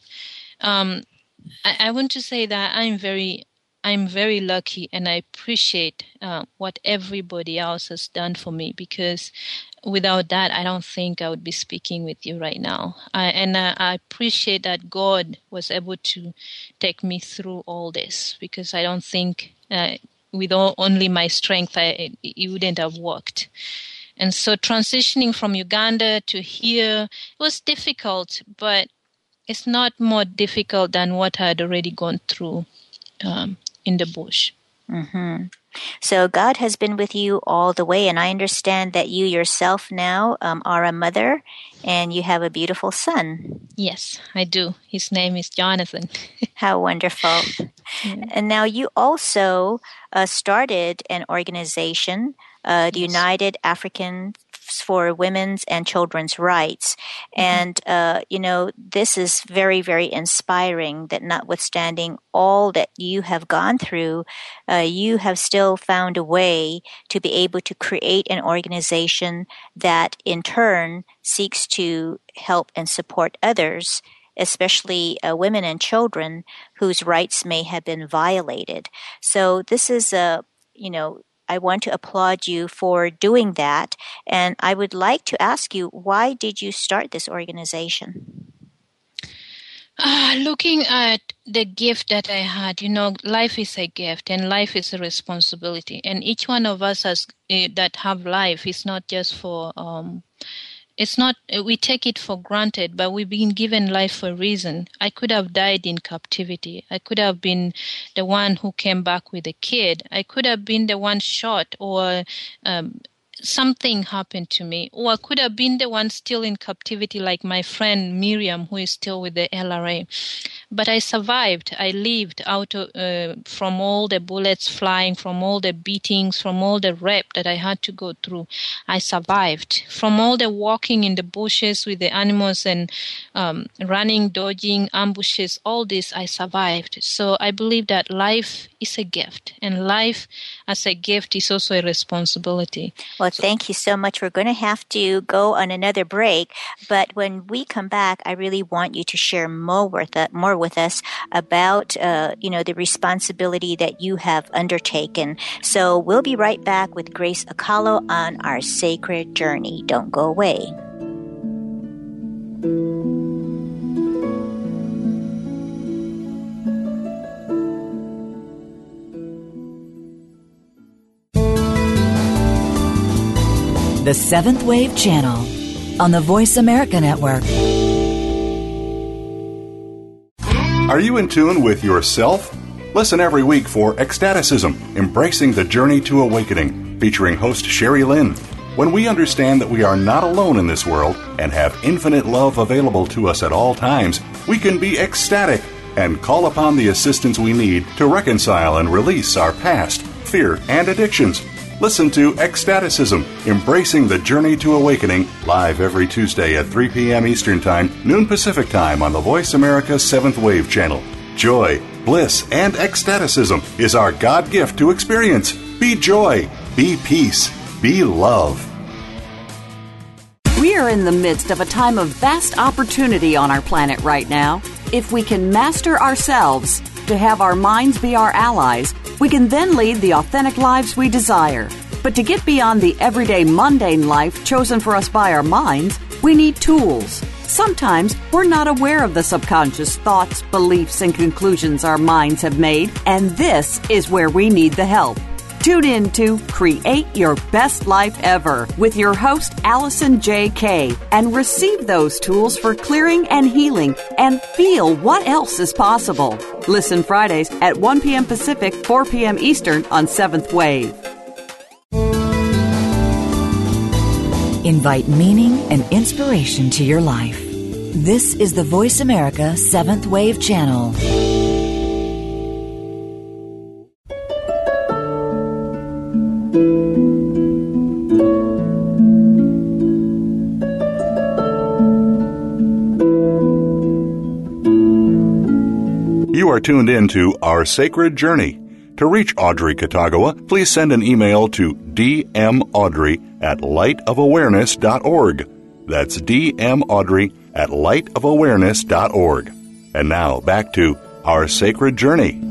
Um, I, I want to say that I'm very, I'm very lucky, and I appreciate uh, what everybody else has done for me, because without that, I don't think I would be speaking with you right now. I, and I, I appreciate that God was able to take me through all this, because I don't think uh, with all, only my strength, I, it, it wouldn't have worked. And so transitioning from Uganda to here, it was difficult, but it's not more difficult than what I had already gone through um, in the bush. Mm-hmm. So God has been with you all the way, and I understand that you yourself now um, are a mother, and you have a beautiful son. Yes, I do. His name is Jonathan. How wonderful. Yeah. And now you also uh, started an organization, uh, the yes. United Africans for Women's and Children's Rights. Mm-hmm. And, uh, you know, this is very, very inspiring that notwithstanding all that you have gone through, uh, you have still found a way to be able to create an organization that in turn seeks to help and support others, especially uh, women and children whose rights may have been violated. So this is a, you know, I want to applaud you for doing that. And I would like to ask you, why did you start this organization? Uh, looking at the gift that I had, you know, life is a gift and life is a responsibility. And each one of us has, uh, that have life is not just for, um, it's not, uh, we take it for granted, but we've been given life for a reason. I could have died in captivity. I could have been the one who came back with a kid. I could have been the one shot or um something happened to me, or I could have been the one still in captivity like my friend Miriam, who is still with the L R A. But I survived. I lived out of, uh, from all the bullets flying, from all the beatings, from all the rape that I had to go through. I survived. From all the walking in the bushes with the animals and um, running, dodging, ambushes, all this, I survived. So I believe that life is a gift, and life as a gift is also a responsibility. Well, thank you so much. We're going to have to go on another break, but when we come back, I really want you to share more with us, more with us about, uh, you know, the responsibility that you have undertaken. So we'll be right back with Grace Akalo on Our Sacred Journey. Don't go away. The Seventh Wave Channel on the Voice America Network. Are you in tune with yourself? Listen every week for Ecstaticism, Embracing the Journey to Awakening, featuring host Sherry Lynn. When we understand that we are not alone in this world and have infinite love available to us at all times, we can be ecstatic and call upon the assistance we need to reconcile and release our past, fear, and addictions. Listen to Ecstaticism, Embracing the Journey to Awakening, live every Tuesday at three p.m. Eastern Time, noon Pacific Time on the Voice America seventh Wave Channel. Joy, bliss, and ecstaticism is our God gift to experience. Be joy, be peace, be love. We are in the midst of a time of vast opportunity on our planet right now. If we can master ourselves, to have our minds be our allies, we can then lead the authentic lives we desire. But to get beyond the everyday mundane life chosen for us by our minds, we need tools. Sometimes we're not aware of the subconscious thoughts, beliefs, and conclusions our minds have made, and this is where we need the help. Tune in to Create Your Best Life Ever with your host, Allison J. Kay, and receive those tools for clearing and healing and feel what else is possible. Listen Fridays at one p.m. Pacific, four p.m. Eastern on seventh Wave. Invite meaning and inspiration to your life. This is the Voice America seventh Wave Channel. You are tuned in to Our Sacred Journey. To reach Audrey Katagawa, please send an email to d m audrey at light of awareness dot org. That's d m audrey at light of awareness dot org. And now, back to Our Sacred Journey.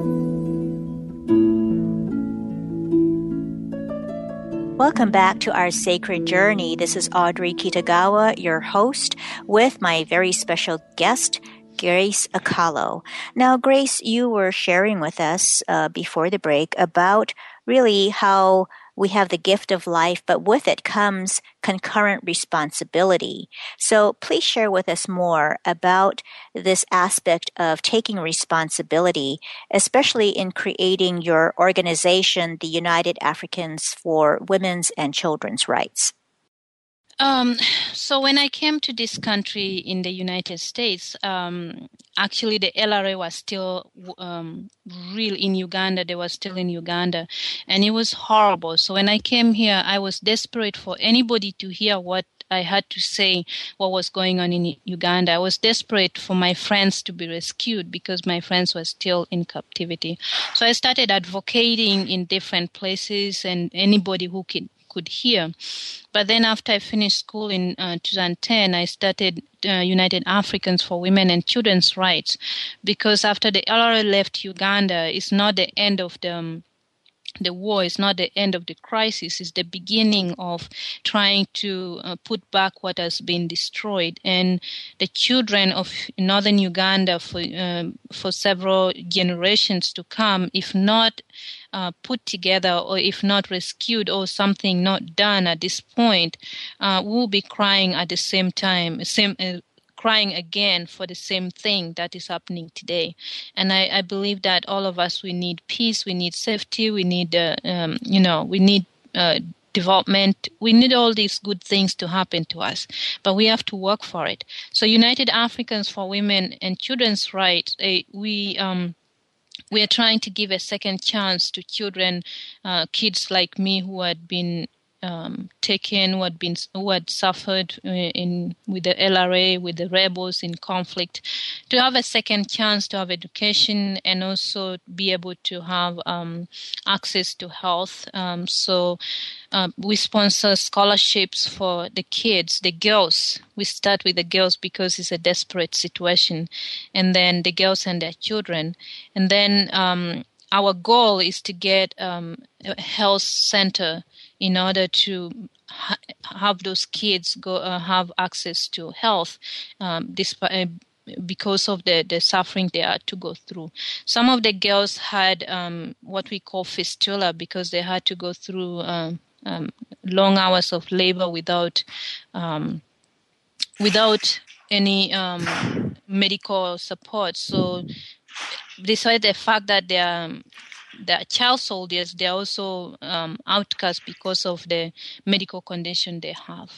Welcome back to Our Sacred Journey. This is Audrey Kitagawa, your host, with my very special guest, Grace Akalo. Now, Grace, you were sharing with us uh, before the break about really how we have the gift of life, but with it comes concurrent responsibility. So please share with us more about this aspect of taking responsibility, especially in creating your organization, the United Africans for Women's and Children's Rights. Um, so when I came to this country in the United States, um, actually the L R A was still um, real in Uganda. They were still in Uganda, and it was horrible. So when I came here, I was desperate for anybody to hear what I had to say, what was going on in Uganda. I was desperate for my friends to be rescued because my friends were still in captivity. So I started advocating in different places and anybody who could could hear. But then after I finished school in uh, two thousand ten, I started uh, United Africans for Women and Children's Rights, because after the L R A left Uganda, it's not the end of the um, the war is not the end of the crisis, it's the beginning of trying to uh, put back what has been destroyed. And the children of northern Uganda for um, for several generations to come, if not uh, put together or if not rescued or something not done at this point, uh, will be crying at the same time, same uh, crying again for the same thing that is happening today. And I, I believe that all of us, we need peace, we need safety, we need, uh, um, you know, we need uh, development. We need all these good things to happen to us, but we have to work for it. So United Africans for Women and Children's Rights, uh, we... Um, we are trying to give a second chance to children, uh, kids like me who had been Um, taken, who had been, who had suffered in with the L R A, with the rebels in conflict, to have a second chance to have education and also be able to have um, access to health. Um, so uh, we sponsor scholarships for the kids, the girls. We start with the girls because it's a desperate situation, and then the girls and their children, and then um, our goal is to get um, a health center in order to ha- have those kids go uh, have access to health, um, despite, uh, because of the, the suffering they had to go through. Some of the girls had um, what we call fistula because they had to go through um, um, long hours of labor without um, without any um, medical support. So, despite the fact that they are the child soldiers, they're also um, outcasts because of the medical condition they have.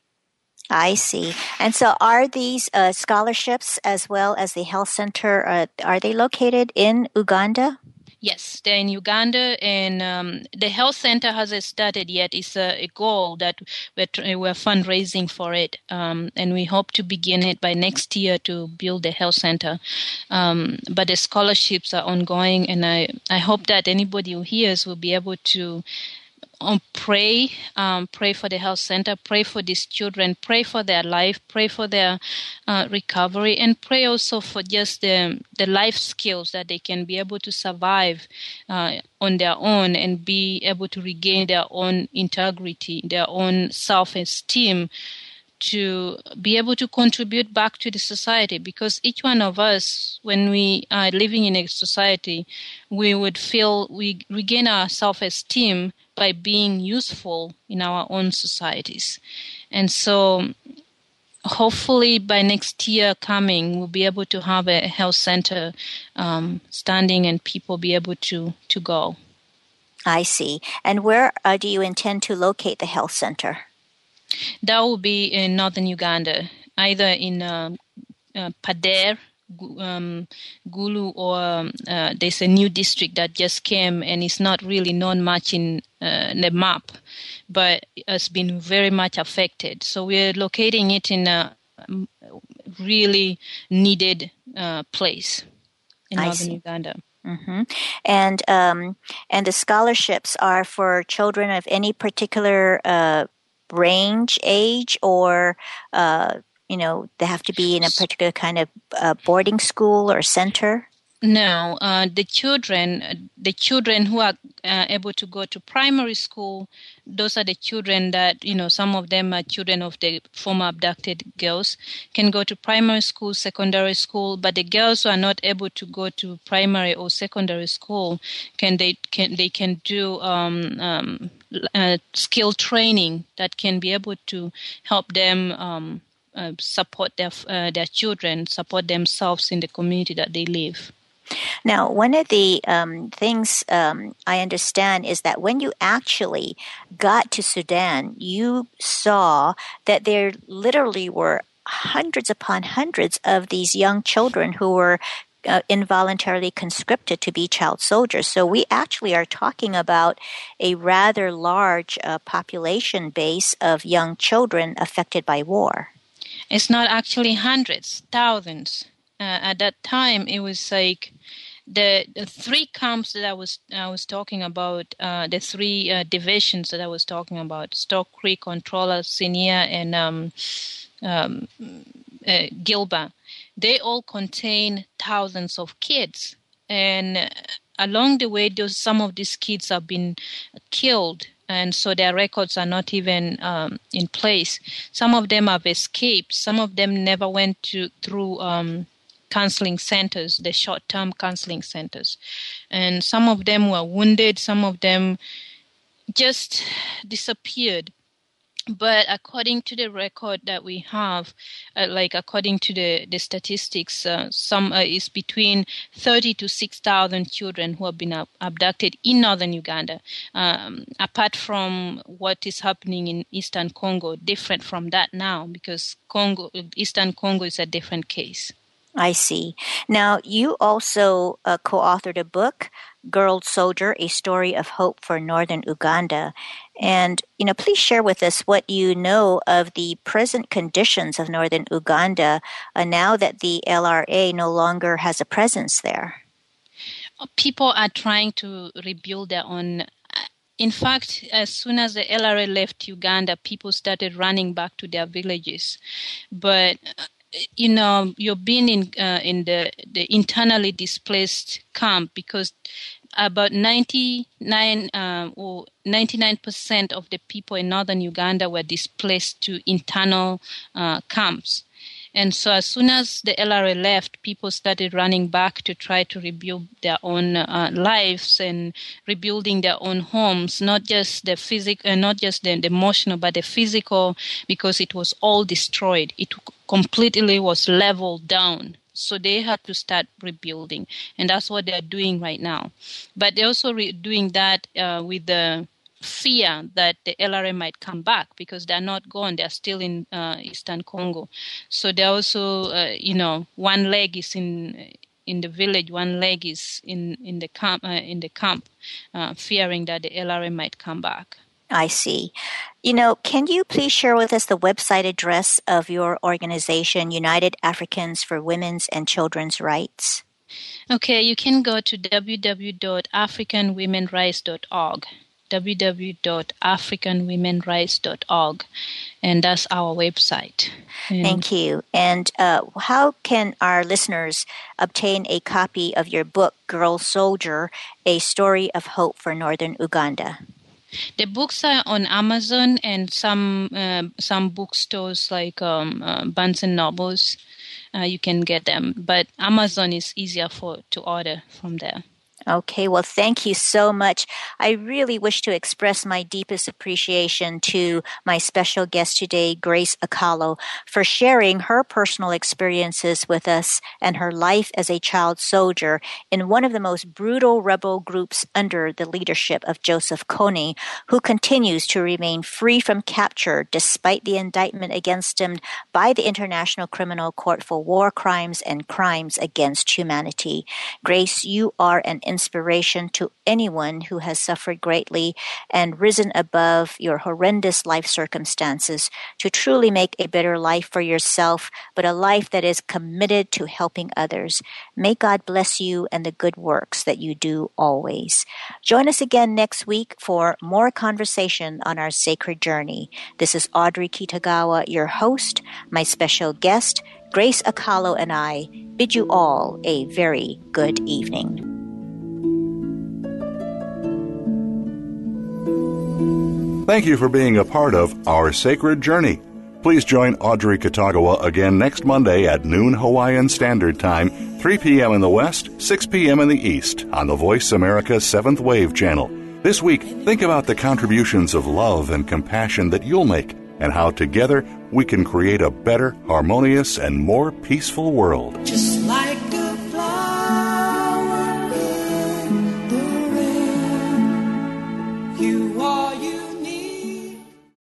I see. And so are these uh, scholarships as well as the health center, uh, are they located in Uganda? Yes, they're in Uganda, and um, the health center hasn't started yet. It's a, a goal that we're, we're fundraising for it, um, and we hope to begin it by next year to build the health center. Um, but the scholarships are ongoing, and I, I hope that anybody who hears will be able to Um, pray, um, pray for the health center, pray for these children, pray for their life, pray for their uh, recovery, and pray also for just the the life skills that they can be able to survive uh, on their own and be able to regain their own integrity, their own self-esteem, to be able to contribute back to the society. Because each one of us, when we are living in a society, we would feel we regain our self-esteem by being useful in our own societies. And so hopefully by next year coming, we'll be able to have a health center um, standing and people be able to, to go. I see. And where uh, do you intend to locate the health center? That will be in northern Uganda, either in uh, uh, Pader, um, Gulu, or um, uh, there's a new district that just came and it's not really known much in uh, the map, but has been very much affected. So we're locating it in a really needed uh, place in I northern see. Uganda. Mm-hmm. And um, and the scholarships are for children of any particular uh, range, age, or uh, you know, they have to be in a particular kind of uh, boarding school or center? No, uh, the children, the children who are uh, able to go to primary school, those are the children that, you know, some of them are children of the former abducted girls, can go to primary school, secondary school, but the girls who are not able to go to primary or secondary school, can they can they can do um, um, uh, skill training that can be able to help them um, uh, support their uh, their children, support themselves in the community that they live. Now, one of the um, things um, I understand is that when you actually got to Sudan, you saw that there literally were hundreds upon hundreds of these young children who were uh, involuntarily conscripted to be child soldiers. So we actually are talking about a rather large uh, population base of young children affected by war. It's not actually hundreds, thousands. Uh, at that time, it was like the, the three camps that I was I was talking about, uh, the three uh, divisions that I was talking about, Stock Creek, Controller, Sinia, and um, um, uh, Gilba. They all contain thousands of kids. And along the way, those, some of these kids have been killed, and so their records are not even um, in place. Some of them have escaped. Some of them never went to through um, counseling centers, the short-term counseling centers. And some of them were wounded. Some of them just disappeared. But according to the record that we have, uh, like according to the, the statistics, uh, some uh, is between thirty to six thousand children who have been ab- abducted in northern Uganda. Um, apart from what is happening in Eastern Congo, different from that now, because Congo, Eastern Congo is a different case. I see. Now, you also uh, co-authored a book, Girl Soldier, A Story of Hope for Northern Uganda. And, you know, please share with us what you know of the present conditions of northern Uganda uh, now that the L R A no longer has a presence there. People are trying to rebuild their own. In fact, as soon as the L R A left Uganda, people started running back to their villages. But you know, you're being in uh, in the, the internally displaced camp because about ninety-nine uh, or ninety-nine percent of the people in northern Uganda were displaced to internal uh, camps. And so as soon as the L R A left, people started running back to try to rebuild their own uh, lives and rebuilding their own homes, not just the physical, uh, not just the, the emotional, but the physical, because it was all destroyed. It completely was leveled down. So they had to start rebuilding, and that's what they're doing right now. But they're also re- doing that uh, with the fear that the L R A might come back because they're not gone. They're still in uh, Eastern Congo. So they're also, uh, you know, one leg is in in the village, one leg is in in the camp, uh, in the camp, uh, fearing that the L R A might come back. I see. You know, can you please share with us the website address of your organization, United Africans for Women's and Children's Rights? Okay, you can go to w w w dot african women rights dot org. w w w dot african women rights dot org, and that's our website. And Thank you. And uh, how can our listeners obtain a copy of your book, Girl Soldier, A Story of Hope for Northern Uganda? The books are on Amazon and some uh, some bookstores like um, uh, Barnes and Nobles. Uh, you can get them, but Amazon is easier for to order from there. Okay, well, thank you so much. I really wish to express my deepest appreciation to my special guest today, Grace Akalo, for sharing her personal experiences with us and her life as a child soldier in one of the most brutal rebel groups under the leadership of Joseph Kony, who continues to remain free from capture despite the indictment against him by the International Criminal Court for War Crimes and Crimes Against Humanity. Grace, you are an inspiration to anyone who has suffered greatly and risen above your horrendous life circumstances to truly make a better life for yourself, but a life that is committed to helping others. May God bless you and the good works that you do always. Join us again next week for more conversation on our sacred journey. This is Audrey Kitagawa, your host. My special guest, Grace Akalo, and I bid you all a very good evening. Thank you for being a part of Our Sacred Journey. Please join Audrey Kitagawa again next Monday at noon Hawaiian Standard Time, three p.m. in the West, six p.m. in the East, on the Voice America seventh Wave channel. This week, think about the contributions of love and compassion that you'll make and how together we can create a better, harmonious, and more peaceful world. Just like